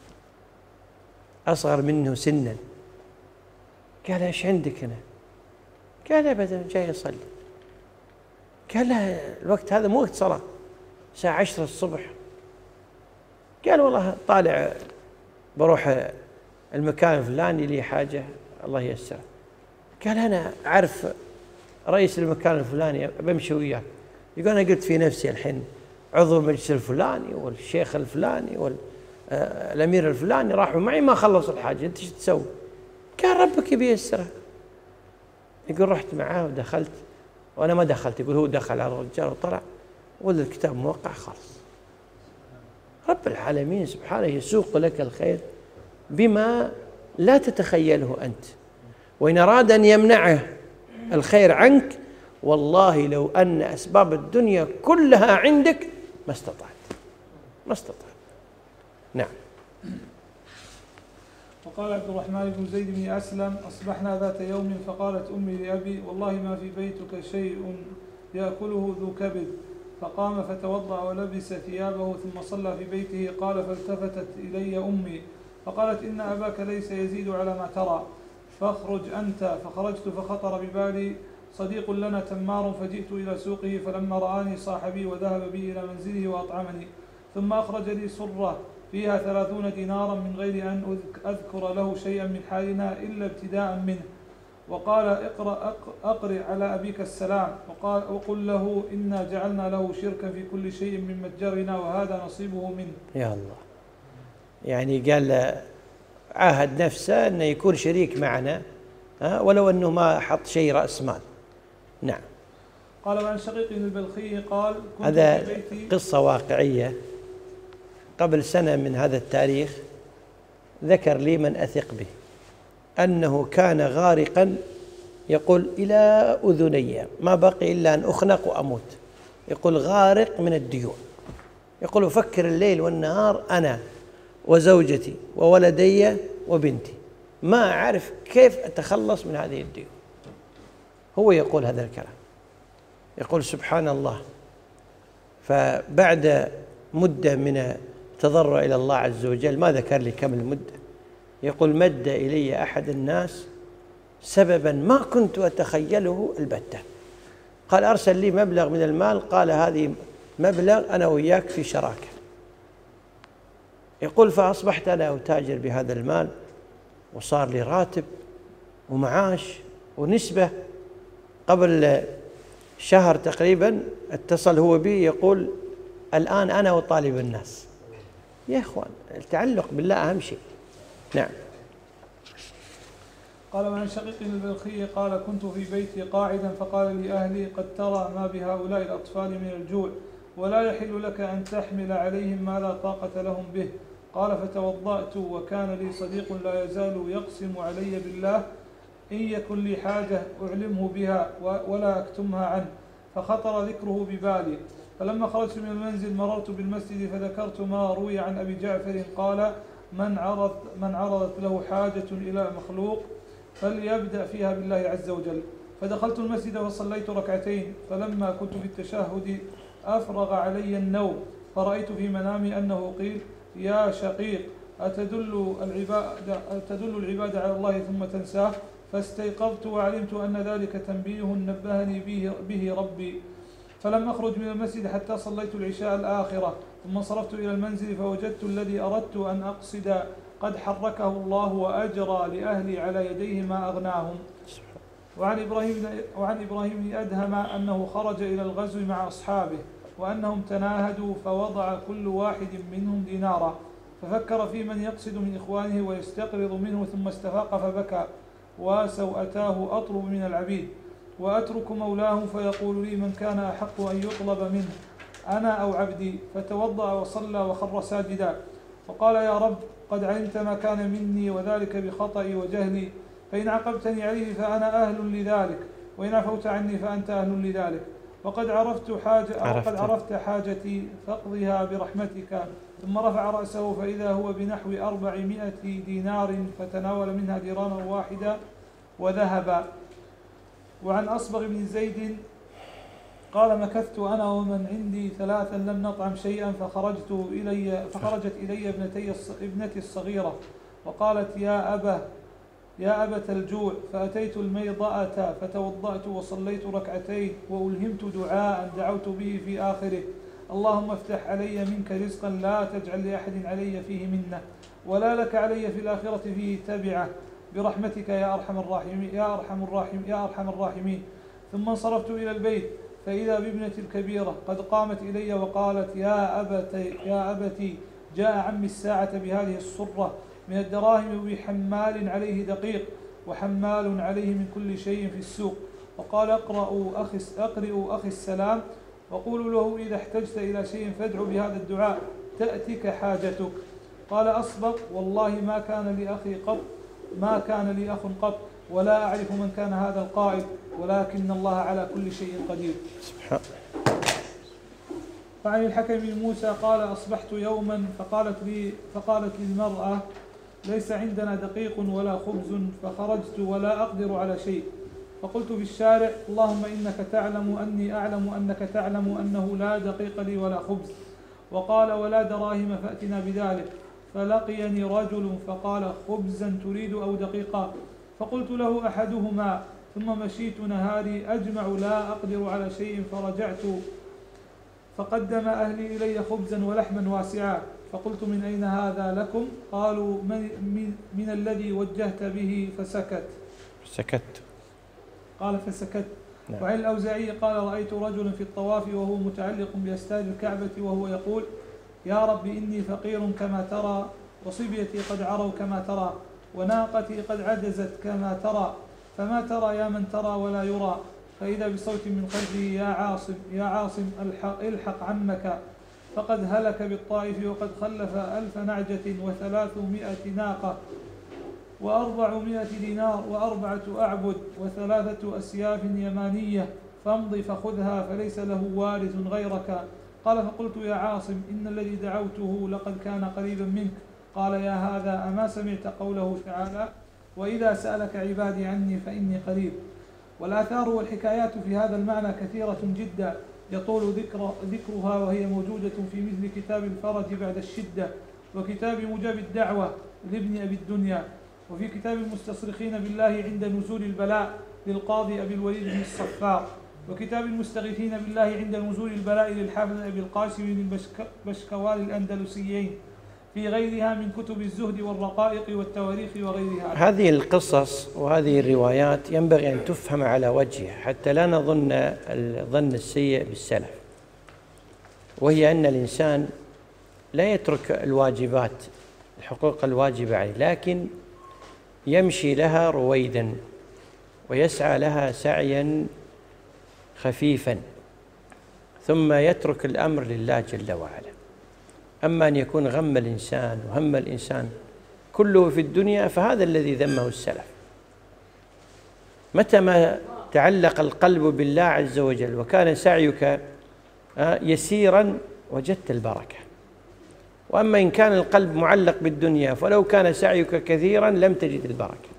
أصغر منه سنا، قال إيش عندك هنا؟ قال أبدا جاي أصلي. قال له الوقت هذا مو وقت صلاة، الساعة عشرة الصبح. قال والله طالع بروح المكان الفلاني لي حاجة الله ييسر. قال أنا أعرف رئيس المكان الفلاني بمشي وياك. يقول أنا قلت في نفسي الحين عضو المجلس الفلاني والشيخ الفلاني والأمير الفلاني راحوا معي ما خلصوا الحاجة، أنت ايش تسوي؟ قال ربك يبي ييسرها. يقول رحت معاه ودخلت، وأنا ما دخلت، يقول هو دخل على الرجال وطلع ولا الكتاب موقع خالص. رب العالمين سبحانه يسوق لك الخير بما لا تتخيله أنت، وإن أراد أن يمنعه الخير عنك والله لو أن أسباب الدنيا كلها عندك ما استطعت ما استطعت. نعم. وقال عبد الرحمن بن زيد بن أسلم أصبحنا ذات يوم فقالت أمي لأبي والله ما في بيتك شيء يأكله ذو كبد، فقام فتوضأ ولبس ثيابه ثم صلى في بيته. قال فالتفتت إلي أمي فقالت إن أباك ليس يزيد على ما ترى فاخرج أنت. فخرجت فخطر ببالي صديق لنا تمار فجئت إلى سوقه، فلما رآني صاح بي وذهب بي إلى منزله وأطعمني، ثم أخرج لي سرة فيها ثلاثون دينارا من غير أن أذكر له شيئا من حالنا إلا ابتداء منه، وقال اقرأ أقرئ على أبيك السلام وقال وقل له إنا جعلنا له شركا في كل شيء من متجرنا وهذا نصيبه منه. يا الله، يعني قال عاهد نفسه أنه يكون شريك معنا ولو أنه ما حط شيء رأس مال. نعم. قال وعن شقيق البلخي قال كنت هذا في بيتي. قصة واقعية. قبل سنة من هذا التاريخ ذكر لي من أثق به أنه كان غارقا، يقول إلى أذني ما بقي إلا أن أخنق وأموت. يقول غارق من الديون. يقول أفكر الليل والنهار أنا وزوجتي وولدي وبنتي ما أعرف كيف أتخلص من هذه الديون. هو يقول هذا الكلام، يقول سبحان الله. فبعد مدة من تضرع إلى الله عز وجل، ما ذكر لي كم المدة، يقول مد إلي أحد الناس سببا ما كنت أتخيله البتة. قال أرسل لي مبلغ من المال، قال هذه مبلغ أنا وياك في شراكة. يقول فأصبحت أنا أتاجر بهذا المال وصار لي راتب ومعاش ونسبة. قبل شهر تقريبا اتصل هو بي يقول الآن أنا وطالب الناس. يا إخوان التعلق بالله أهم شيء. نعم. قال وعن شقيق البلخي قال كنت في بيتي قاعدا فقال لي أهلي قد ترى ما بهؤلاء الأطفال من الجوع ولا يحل لك أن تحمل عليهم ما لا طاقة لهم به. قال فتوضأت وكان لي صديق لا يزال يقسم علي بالله إن يكن لي حاجة أعلمه بها ولا أكتمها عنه، فخطر ذكره ببالي. فلما خرجت من المنزل مررت بالمسجد فذكرت ما روي عن أبي جعفر قال من عرض من عرضت له حاجة إلى مخلوق فليبدأ فيها بالله عز وجل. فدخلت المسجد فصليت ركعتين، فلما كنت في التشهد أفرغ علي النوم، فرأيت في منامي أنه قيل يا شقيق أتدل العبادة, أتدل العبادة على الله ثم تنساه؟ فاستيقظت وعلمت أن ذلك تنبيه نبهني به, به ربي. فلم أخرج من المسجد حتى صليت العشاء الآخرة، ثم انصرفت إلى المنزل فوجدت الذي أردت أن أقصد قد حركه الله وأجرى لأهلي على يديه ما أغناهم. وعن إبراهيم, وعن إبراهيم أدهم أنه خرج إلى الغزو مع أصحابه وأنهم تناهدوا فوضع كل واحد منهم دينارا، ففكر في من يقصد من إخوانه ويستقرض منه، ثم استفاق فبكى وسوءتاه أطلب من العبيد وأترك مولاه فيقول لي من كان أحق أن يطلب منه أنا أو عبدي؟ فتوضأ وصلى وخر ساجدا وقال يا رب قد علمت ما كان مني وذلك بخطئي وجهلي، فإن عاقبتني عليه فأنا أهل لذلك، وإن عفوت عني فأنت أهل لذلك، وقد عرفت حاجة عرفت. وقد عرفت حاجتي فاقضها برحمتك. ثم رفع رأسه فإذا هو بنحو أربعمائة دينار، فتناول منها درهما واحدا وذهب. وعن أصبغ بن زيد قال: مكثت أنا ومن عندي ثلاثا لم نطعم شيئا، فخرجت إلي فخرجت إلي ابنتي ابنتي الصغيرة وقالت: يا أبا يا أبة الجوع، فأتيت الميضأة فتوضأت وصليت ركعتين، وألهمت دعاء دعوت به في آخره: اللهم افتح علي منك رزقا لا تجعل لأحد علي فيه منة، ولا لك علي في الآخرة فيه تبعة، برحمتك يا أرحم الراحمين يا أرحم الراحمين يا أرحم الراحمين. ثم انصرفت إلى البيت فإذا بابنتي الكبيرة قد قامت إلي وقالت: يا أبتي يا أبتي جاء عمي الساعة بهذه الصرة من الدراهم وبحمال عليه دقيق وحمال عليه من كل شيء في السوق، وقال: اقرأوا أخي أقرئوا أخي السلام، وقولوا له إذا احتجت إلى شيء فادعوا بهذا الدعاء تأتيك حاجتك. قال أصبغ: والله ما كان لي أخي قط ما كان لي أخ قط، ولا أعرف من كان هذا القائل، ولكن الله على كل شيء قدير. سبحان. فعن الحكم بن موسى قال: أصبحت يوما فقالت لي فقالت لي المرأة: ليس عندنا دقيق ولا خبز، فخرجت ولا أقدر على شيء، فقلت في الشارع: اللهم إنك تعلم أني أعلم أنك تعلم أنه لا دقيق لي ولا خبز. وقال: ولا دراهم، فأتنا بذلك. فلقيني رجل فقال: خبزا تريد أو دقيقا؟ فقلت له: أحدهما. ثم مشيت نهاري أجمع لا أقدر على شيء، فرجعت فقدم أهلي إلي خبزا ولحما واسعا، فقلت: من أين هذا لكم؟ قالوا: من, من, من الذي وجهت به؟ فسكت سكت قال فسكت. نعم. وعن الأوزاعي قال: رأيت رجلا في الطواف وهو متعلق بأستار الكعبة وهو يقول: يا رب إني فقير كما ترى، وصبيتي قد عروا كما ترى، وناقتي قد عجزت كما ترى، فما ترى يا من ترى ولا يرى؟ فإذا بصوت من خلفه: يا عاصم يا عاصم الحق, الحق عمك، فقد هلك بالطائف وقد خلف ألف نعجة وثلاثمائة ناقة وأربعمائة دينار وأربعة أعبد وثلاثة أسياف يمانية، فامض فخذها فليس له وارث غيرك. قال: فقلت: يا عاصم إن الذي دعوته لقد كان قريبا منك. قال: يا هذا أما سمعت قوله تعالى: وإذا سألك عبادي عني فإني قريب. والآثار والحكايات في هذا المعنى كثيرة جدا يطول ذكر ذكرها، وهي موجودة في مثل كتاب الفرج بعد الشدة، وكتاب مجاب الدعوة لابن أبي الدنيا، وفي كتاب المستصرخين بالله عند نزول البلاء للقاضي أبي الوليد بن الصفار، وكتاب المستغيثين بالله عند نزول البلاء للحافظ أبي القاسم بن البشكوال الأندلسيين، في غيرها من كتب الزهد والرقائق والتواريخ وغيرها. هذه القصص وهذه الروايات ينبغي أن تفهم على وجهها حتى لا نظن الظن السيء بالسلف، وهي أن الإنسان لا يترك الواجبات الحقوق الواجبة عليه، لكن يمشي لها رويدا ويسعى لها سعيا خفيفا، ثم يترك الأمر لله جل وعلا. أما أن يكون غم الإنسان وهم الإنسان كله في الدنيا فهذا الذي ذمه السلف. متى ما تعلق القلب بالله عز وجل وكان سعيك يسيرا وجدت البركة، وأما إن كان القلب معلق بالدنيا فلو كان سعيك كثيرا لم تجد البركة.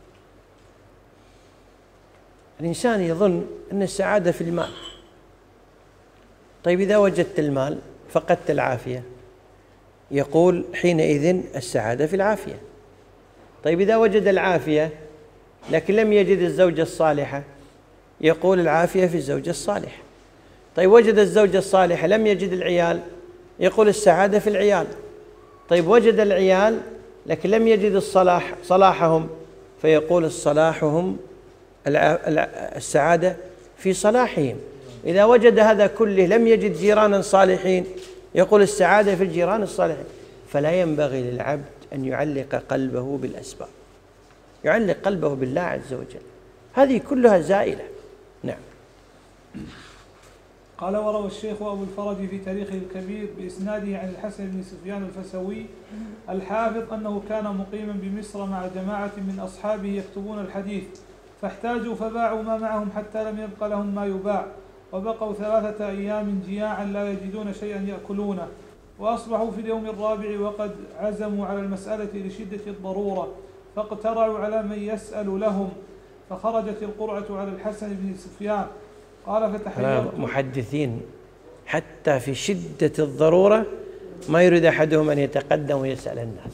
الإنسان يظن أن السعادة في المال. طيب إذا وجدت المال فقدت العافية، يقول حينئذ السعادة في العافية. طيب إذا وجد العافية لكن لم يجد الزوجة الصالحة، يقول العافية في الزوجة الصالحة. طيب وجد الزوجة الصالحة لم يجد العيال، يقول السعادة في العيال. طيب وجد العيال لكن لم يجد الصلاح صلاحهم، فيقول الصلاحهم السعادة في صلاحهم. إذا وجد هذا كله لم يجد جيرانا صالحين، يقول السعادة في الجيران الصالحين. فلا ينبغي للعبد أن يعلق قلبه بالأسباب، يعلق قلبه بالله عز وجل، هذه كلها زائلة. نعم. قال وروى الشيخ أبو الفرج في تاريخه الكبير بإسناده عن الحسن بن سفيان الفسوي الحافظ أنه كان مقيما بمصر مع جماعة من أصحابه يكتبون الحديث، فاحتاجوا فباعوا ما معهم حتى لم يبق لهم ما يباع، وبقوا ثلاثة أيام جياعا لا يجدون شيئا يأكلونه، وأصبحوا في اليوم الرابع وقد عزموا على المسألة لشدة الضرورة، فاقترعوا على من يسأل لهم، فخرجت القرعة على الحسن بن سفيان. قال فتحيرت. محدثين حتى في شدة الضرورة ما يريد أحدهم أن يتقدم ويسأل الناس،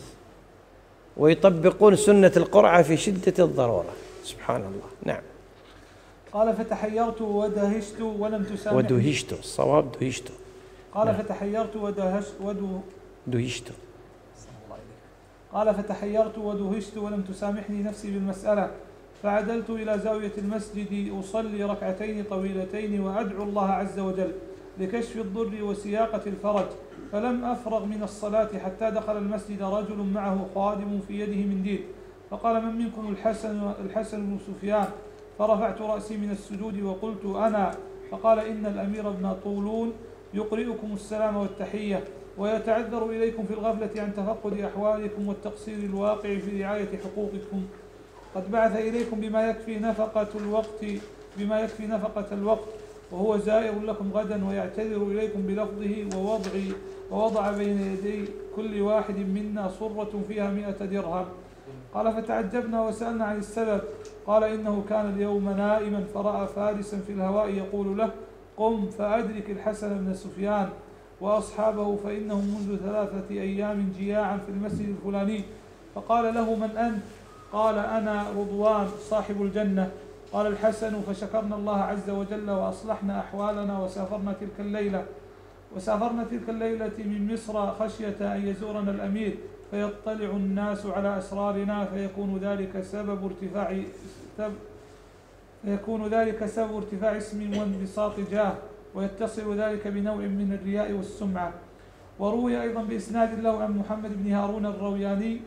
ويطبقون سنة القرعة في شدة الضرورة. سبحان الله. نعم. قال فتحيرت ودهشت ولم تسامحني. ودهشت، الصواب دهشت. قال نعم. فتحيرت ودهشت ودو دهشت. قال فتحيرت ودهشت ولم تسامحني نفسي بالمسألة، فعدلت إلى زاوية المسجد أصلي ركعتين طويلتين وأدعو الله عز وجل لكشف الضر وسياقة الفرج، فلم أفرغ من الصلاة حتى دخل المسجد رجل معه خادم في يده منديل، فقال من منكم الحسن الحسن بن سفيان؟ فرفعت رأسي من السجود وقلت أنا، فقال إن الأمير ابن طولون يقرئكم السلام والتحية ويتعذر إليكم في الغفلة عن تفقد أحوالكم والتقصير الواقع في رعاية حقوقكم، قد بعث إليكم بما يكفي نفقة الوقت بما يكفي نفقة الوقت وهو زائر لكم غدا، ويعتذر إليكم بلفظه ووضع ووضع بين يدي كل واحد منا صرة فيها مئة درهم. قال فتعجبنا وسألنا عن السبب، قال إنه كان اليوم نائما فرأى فارسا في الهواء يقول له قم فأدرك الحسن بن سفيان وأصحابه فإنهم منذ ثلاثة أيام جياعا في المسجد الفلاني، فقال له من أنت؟ قال أنا رضوان صاحب الجنة. قال الحسن فشكرنا الله عز وجل وأصلحنا أحوالنا وسافرنا تلك الليلة وسافرنا تلك الليلة من مصر خشية أن يزورنا الأمير فيطلع الناس على أسرارنا فيكون ذلك سبب ارتفاع فيكون ذلك سبب ارتفاع اسم وانبساط جاه، ويتصل ذلك بنوع من الرياء والسمعة. وروي أيضا بإسناد له عن محمد بن هارون الروياني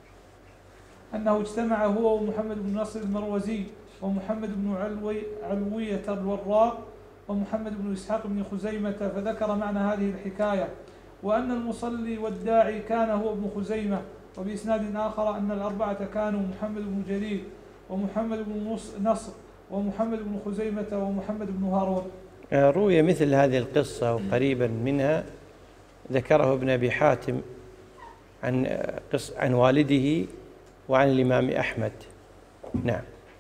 أنه اجتمع هو ومحمد بن نصر المروزي ومحمد بن علوي علوية الوراق ومحمد بن إسحاق بن خزيمة، فذكر معنى هذه الحكاية، وأن المصلي والداعي كان هو ابن خزيمة. وبإسناد آخر أن الأربعة كانوا محمد بن جرير ومحمد بن نصر ومحمد بن خزيمة ومحمد بن هارون. روي مثل هذه القصة وقريبا منها ذكره ابن أبي حاتم عن قص عن والده وعن الإمام أحمد. نعم.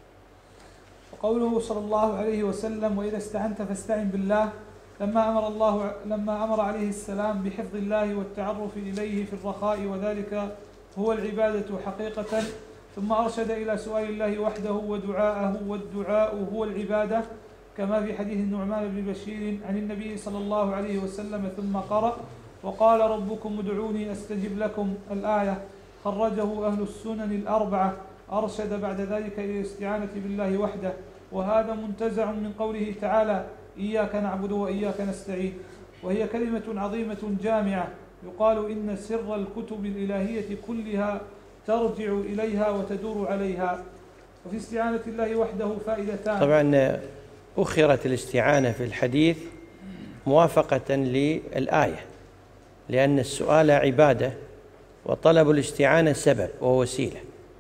وقوله صلى الله عليه وسلم وإذا استعنت فاستعن بالله، لما أمر الله لما أمر عليه السلام بحفظ الله والتعرف إليه في الرخاء، وذلك هو العبادة حقيقة، ثم أرشد إلى سؤال الله وحده ودعاءه، والدعاء هو العبادة، كما في حديث النعمان بن بشير عن النبي صلى الله عليه وسلم، ثم قرأ وقال ربكم ادعوني أستجب لكم الآية، خرجه أهل السنن الأربعة. أرشد بعد ذلك إلى الاستعانة بالله وحده، وهذا منتزع من قوله تعالى إياك نعبد وإياك نستعين، وهي كلمة عظيمة جامعة يقال إن سر الكتب الإلهية كلها ترجع إليها وتدور عليها. وفي استعانة الله وحده فائدتان. طبعا أخرت الاستعانة في الحديث موافقة للآية، لأن السؤال عبادة وطلب الاستعانة سبب ووسيلة،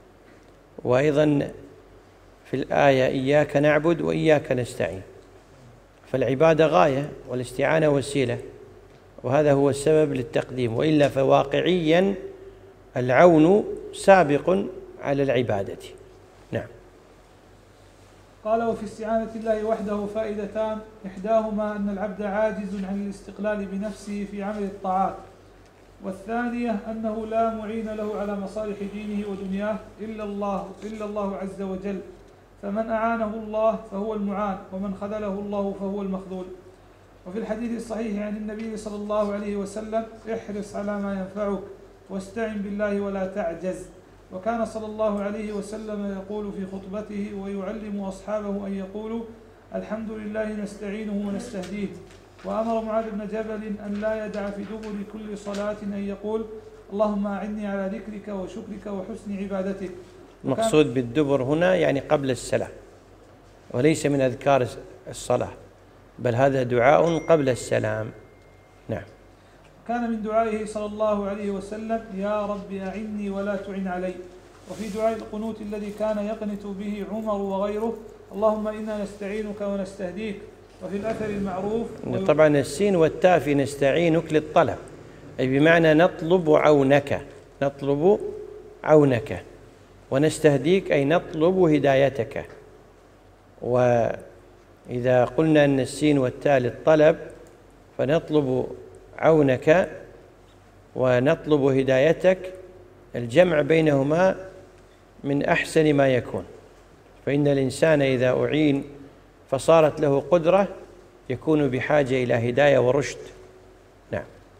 وأيضا في الآية إياك نعبد وإياك نستعين، فالعبادة غاية والاستعانة وسيلة، وهذا هو السبب للتقديم، وإلا فواقعيا العون سابق على العبادة. نعم. قال وفي استعانة الله وحده فائدتان، إحداهما أن العبد عاجز عن الاستقلال بنفسه في عمل الطاعات، والثانية أنه لا معين له على مصالح دينه ودنياه إلا الله إلا الله عز وجل، فمن أعانه الله فهو المعان، ومن خذله الله فهو المخذول. وفي الحديث الصحيح عن النبي صلى الله عليه وسلم احرص على ما ينفعك واستعن بالله ولا تعجز. وكان صلى الله عليه وسلم يقول في خطبته ويعلم أصحابه أن يقولوا الحمد لله نستعينه ونستهديه. وأمر معاذ بن جبل أن لا يدع في دبر كل صلاة أن يقول اللهم أعني على ذكرك وشكرك وحسن عبادتك. المقصود بالدبر هنا يعني قبل السلام، وليس من أذكار الصلاة، بل هذا دعاء قبل السلام. نعم. كان من دعائه صلى الله عليه وسلم: يا رب أعني ولا تعن علي. وفي دعاء القنوت الذي كان يقنت به عمر وغيره: اللهم إنا نستعينك ونستهديك. وفي الأثر المعروف: طبعا السين والتاء في نستعينك للطلب، أي بمعنى نطلب عونك، نطلب عونك، ونستهديك أي نطلب هدايتك. وإذا قلنا أن السين والتاء للطلب فنطلب عونك ونطلب هدايتك، الجمع بينهما من أحسن ما يكون، فإن الإنسان إذا أعين فصارت له قدرة يكون بحاجة إلى هداية ورشد. نعم.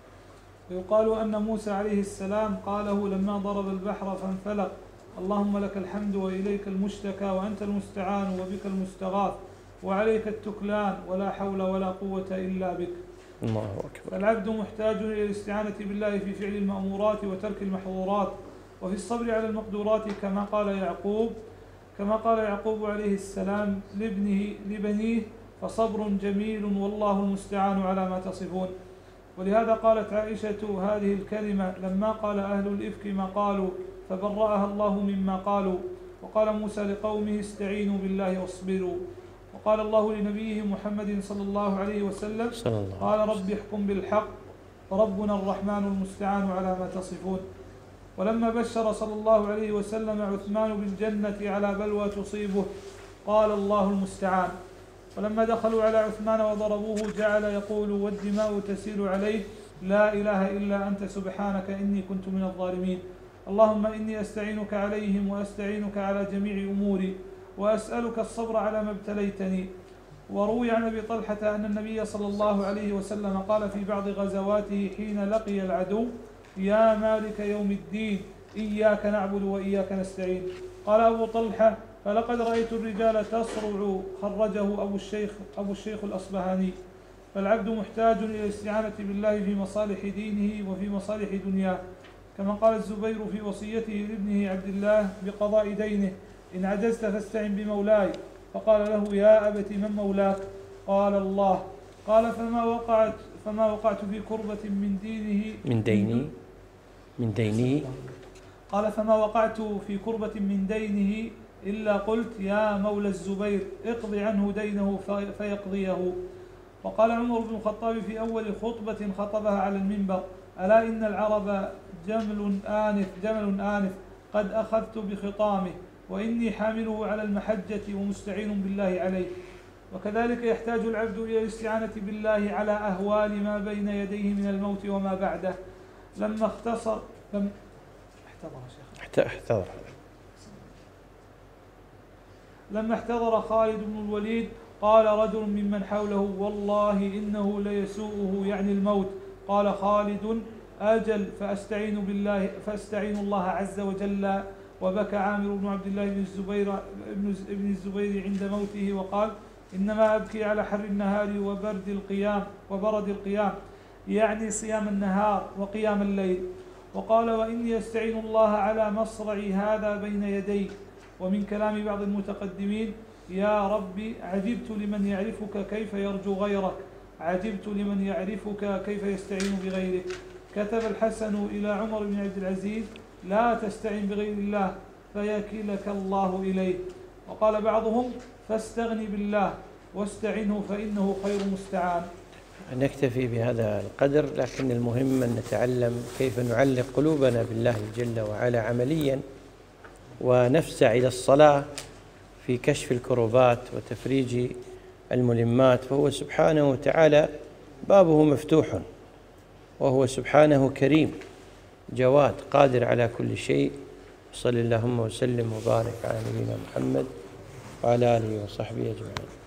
ويقال أن موسى عليه السلام قاله لما ضرب البحر فانفلق: اللهم لك الحمد وإليك المشتكى وأنت المستعان وبك المستغاث وعليك التكلان ولا حول ولا قوة إلا بك. الله أكبر. العبد محتاج إلى الاستعانة بالله في فعل المأمورات وترك المحظورات، وفي الصبر على المقدورات، كما قال يعقوب كما قال يعقوب عليه السلام لابنه لبنيه: فصبر جميل والله المستعان على ما تصفون. ولهذا قالت عائشة هذه الكلمة لما قال أهل الإفك ما قالوا فبرأها الله مما قالوا. وقال موسى لقومه: استعينوا بالله واصبروا. وقال الله لنبيه محمد صلى الله عليه وسلم: قال رب احكم بالحق فربنا الرحمن المستعان على ما تصفون. ولما بشر صلى الله عليه وسلم عثمان بالجنة على بلوى تصيبه قال الله المستعان. ولما دخلوا على عثمان وضربوه جعل يقول والدماء تسيل عليه: لا إله إلا أنت سبحانك إني كنت من الظالمين. اللهم إني أستعينك عليهم وأستعينك على جميع أموري وأسألك الصبر على ما ابتليتني. وروي عن أبي طلحة أن النبي صلى الله عليه وسلم قال في بعض غزواته حين لقي العدو: يا مالك يوم الدين إياك نعبد وإياك نستعين. قال أبو طلحة: فلقد رأيت الرجال تصرع. خرجه أبو الشيخ أبو الشيخ الأصبهاني. فالعبد محتاج إلى الاستعانة بالله في مصالح دينه وفي مصالح دنياه، كما قال الزبير في وصيته لابنه عبد الله بقضاء دينه: إن عجزت فاستعن بمولاي. فقال له: يا أبت من مولاك؟ قال الله. قال: فما وقعت فما وقعت في كربة من دينه من ديني من دينه قال: فما وقعت في كربة من دينه إلا قلت: يا مولى الزبير اقض عنه دينه فيقضيه. وقال عمر بن الخطاب في أول خطبة خطبها على المنبر: ألا إن العرب جمل آنف جمل آنف قد أخذت بخطامه وإني حامله على المحجة ومستعين بالله عليه. وكذلك يحتاج العبد إلى الاستعانة بالله على أهوال ما بين يديه من الموت وما بعده. لما اختصر لم احتضر احتضر لما احتضر خالد بن الوليد قال رجل ممن حوله: والله إنه ليسوءه يعني الموت. قال خالد: أجل، فأستعين بالله فأستعين الله عز وجل. وبكى عامر بن عبد الله بن الزبير ابن الزبير عند موته وقال: إنما أبكي على حر النهار وبرد القيام وبرد القيام، يعني صيام النهار وقيام الليل. وقال: وإني أستعين الله على مصرعي هذا بين يدي. ومن كلام بعض المتقدمين: يا ربي عجبت لمن يعرفك كيف يرجو غيرك، عجبت لمن يعرفك كيف يستعين بغيرك. كتب الحسن إلى عمر بن عبد العزيز: لا تستعن بغير الله فيكلك الله إليه. وقال بعضهم: فاستغني بالله واستعنه فإنه خير مستعان. نكتفي بهذا القدر، لكن المهم أن نتعلم كيف نعلق قلوبنا بالله جل وعلا عمليا، ونفسع إلى الصلاة في كشف الكروبات وتفريج الملمات، فهو سبحانه وتعالى بابه مفتوح، وهو سبحانه كريم جواد قادر على كل شيء. صلى اللهم وسلم وبارك على نبينا محمد وعلى آله وصحبه أجمعين.